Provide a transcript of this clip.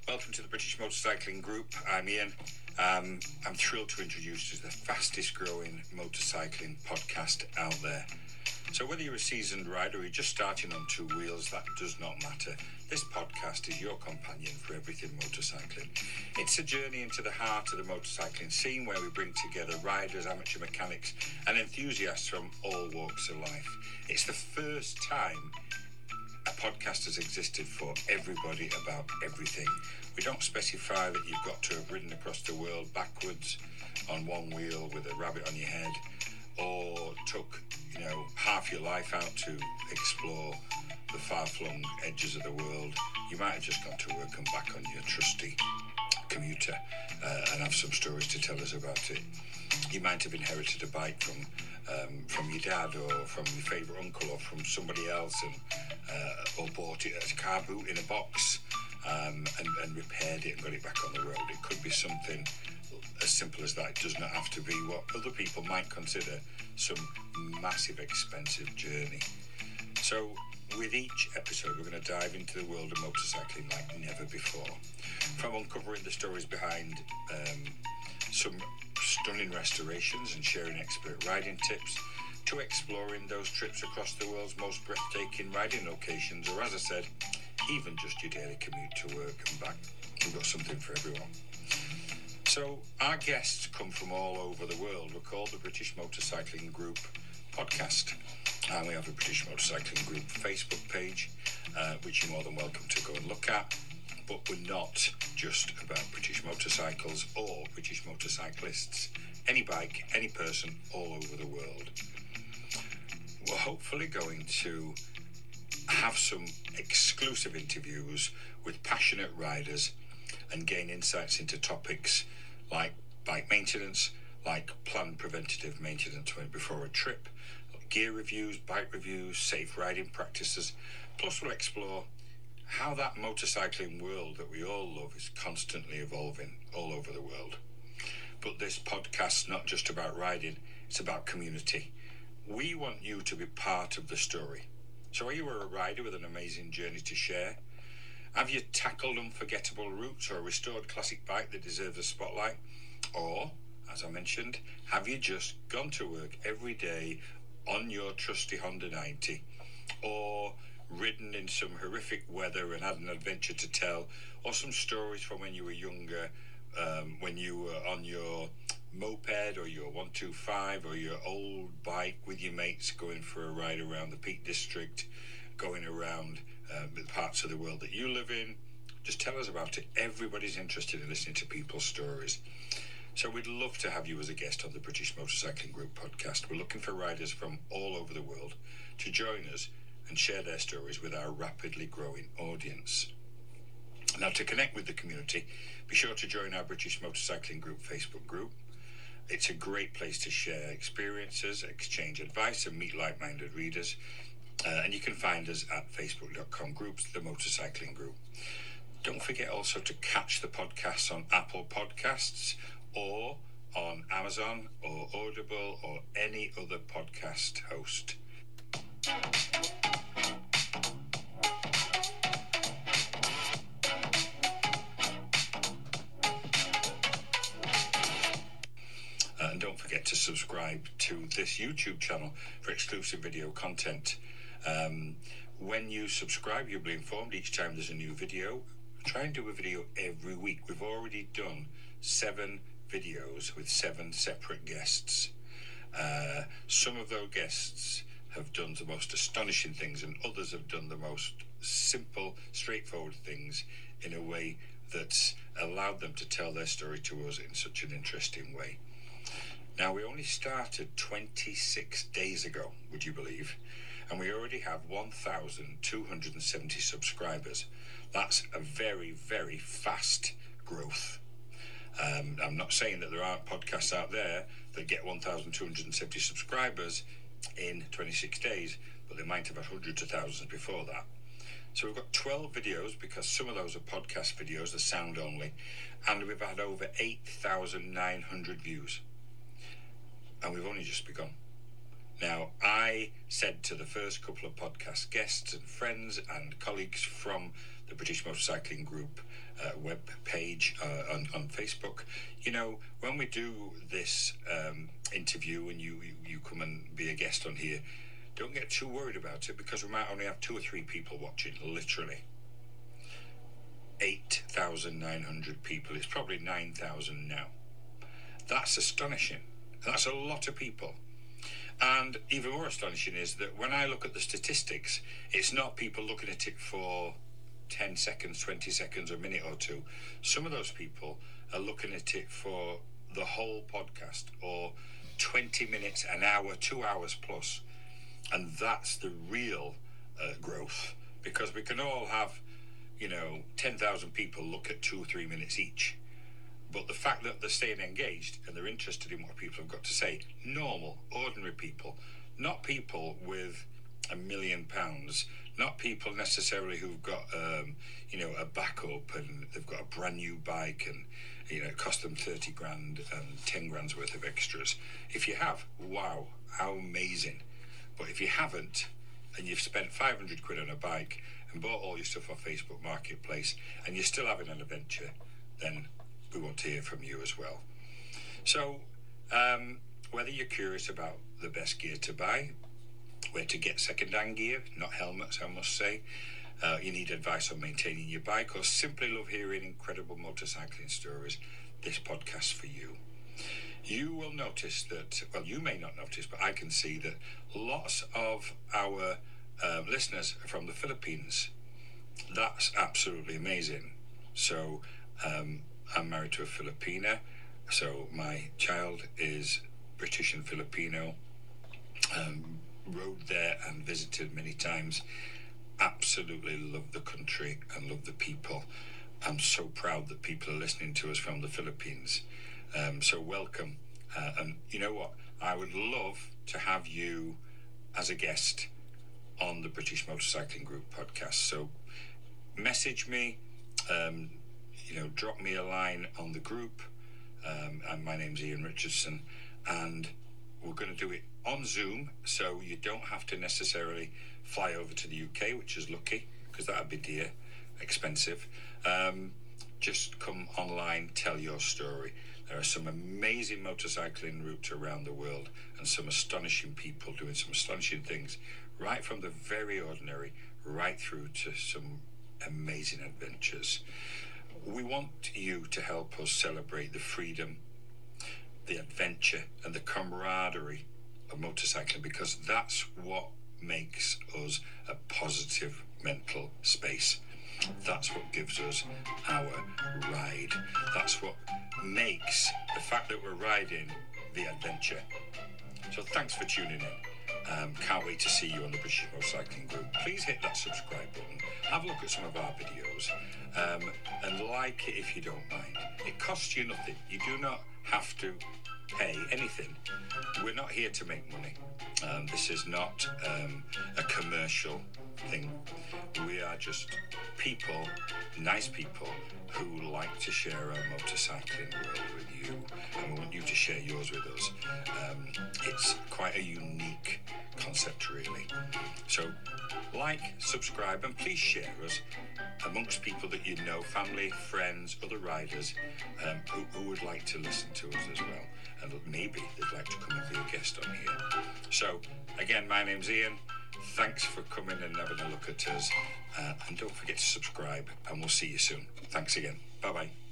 Welcome to the British Motorcycling Group. I'm Ian. I'm thrilled to introduce you to the fastest growing motorcycling podcast out there. So whether you're a seasoned rider or you're just starting on two wheels, that does not matter. This podcast is your companion for everything motorcycling. It's a journey into the heart of the motorcycling scene where we bring together riders, amateur mechanics and enthusiasts from all walks of life. It's the first time a podcast has existed for everybody about everything. We don't specify that you've got to have ridden across the world backwards on one wheel with a rabbit on your head, or took, half your life out to explore the far-flung edges of the world. You might have just gone to work and back on your trusty commuter and have some stories to tell us about it. You might have inherited a bike from your dad or from your favourite uncle or from somebody else, and or bought it as a car boot in a box and repaired it and got it back on the road. It could be something as simple as that. It does not have to be what other people might consider some massive expensive journey. So with each episode we're going to dive into the world of motorcycling like never before, from uncovering the stories behind some stunning restorations and sharing expert riding tips, to exploring those trips across the world's most breathtaking riding locations, or as I said, even just your daily commute to work and back. We've got something for everyone. So our guests come from all over the world. We're called the British Motorcycling Group Podcast, and we have a British Motorcycling Group Facebook page, which you're more than welcome to go and look at. But we're not just about British motorcycles or British motorcyclists. Any bike, any person, all over the world. We're hopefully going to have some exclusive interviews with passionate riders and gain insights into topics like bike maintenance, like planned preventative maintenance before a trip, gear reviews, bike reviews, safe riding practices. Plus we'll explore how that motorcycling world that we all love is constantly evolving all over the world. But this podcast's not just about riding, it's about community. We want you to be part of the story. So are you a rider with an amazing journey to share? Have you tackled unforgettable routes or a restored classic bike that deserves a spotlight? Or, as I mentioned, have you just gone to work every day on your trusty Honda 90? Or ridden in some horrific weather and had an adventure to tell? Or some stories from when you were younger, when you were on your moped or your 125 or your old bike with your mates going for a ride around the Peak District, going around the parts of the world that you live in? Just tell us about it. Everybody's interested in listening to people's stories. So we'd love to have you as a guest on the British Motorcycling Group podcast. We're looking for riders from all over the world to join us and share their stories with our rapidly growing audience. Now, to connect with the community, be sure to join our British Motorcycling Group Facebook group. It's a great place to share experiences, exchange advice and meet like-minded readers. And you can find us at facebook.com/groups, the Motorcycling Group. Don't forget also to catch the podcasts on Apple Podcasts or on Amazon or Audible or any other podcast host. And don't forget to subscribe to this YouTube channel for exclusive video content. When you subscribe, you'll be informed each time there's a new video. Try and do a video every week. We've already done 7 videos with 7 separate guests. Some of those guests have done the most astonishing things, and others have done the most simple, straightforward things in a way that's allowed them to tell their story to us in such an interesting way. Now, we only started 26 days ago, would you believe? And we already have 1,270 subscribers. That's a very, very fast growth. I'm not saying that there aren't podcasts out there that get 1,270 subscribers in 26 days, but they might have had hundreds of thousands before that. So we've got 12 videos, because some of those are podcast videos, they're sound only, and we've had over 8,900 views. And we've only just begun. Now, I said to the first couple of podcast guests and friends and colleagues from the British Motorcycling Group web page on Facebook. You know, when we do this interview and you come and be a guest on here, don't get too worried about it, because we might only have 2 or 3 people watching, literally. 8,900 people. It's probably 9,000 now. That's astonishing. That's a lot of people. And even more astonishing is that when I look at the statistics, it's not people looking at it for 10 seconds, 20 seconds, a minute or two. Some of those people are looking at it for the whole podcast, or 20 minutes, an hour, 2 hours plus. And that's the real growth, because we can all have, 10,000 people look at 2 or 3 minutes each. But the fact that they're staying engaged and they're interested in what people have got to say, normal, ordinary people, not people with £1 million, not people necessarily who've got, a backup and they've got a brand new bike and, it cost them 30 grand and 10 grand's worth of extras. If you have, wow, how amazing. But if you haven't, and you've spent 500 quid on a bike and bought all your stuff on Facebook Marketplace and you're still having an adventure, then we want to hear from you as well. So, whether you're curious about the best gear to buy, where to get second-hand gear, not helmets, I must say, you need advice on maintaining your bike, or simply love hearing incredible motorcycling stories, this podcast's for you. You will notice that, well, you may not notice, but I can see that lots of our listeners are from the Philippines. That's absolutely amazing. So, I'm married to a Filipina, so my child is British and Filipino. Rode there and visited many times. Absolutely love the country and love the people. I'm so proud that people are listening to us from the Philippines. So welcome. And you know what? I would love to have you as a guest on the British Motorcycling Group podcast. So message me, drop me a line on the group. And my name's Ian Richardson, and we're going to do it on Zoom, so you don't have to necessarily fly over to the UK, which is lucky, because that would be dear, expensive. Just come online, tell your story. There are some amazing motorcycling routes around the world, and some astonishing people doing some astonishing things, right from the very ordinary right through to some amazing adventures. We want you to help us celebrate the freedom, the adventure, and the camaraderie of motorcycling, because that's what makes us a positive mental space. That's what gives us our ride. That's what makes the fact that we're riding the adventure. So thanks for tuning in. Can't wait to see you on the British Motorcycling Group. Please hit that subscribe button. Have a look at some of our videos. And like it if you don't mind. It costs you nothing. You do not have to pay anything. We're not here to make money. This is not a commercial thing. We are just people, nice people, who like to share our motorcycling world with you, and we want you to share yours with us. It's quite a unique concept, really. So like, subscribe, and please share us amongst people that you know, family, friends, other riders, who would like to listen to us as well, and maybe they'd like to come and be a guest on here. So again, my name's Ian. Thanks for coming and having a look at us, and don't forget to subscribe, and we'll see you soon. Thanks again. Bye bye.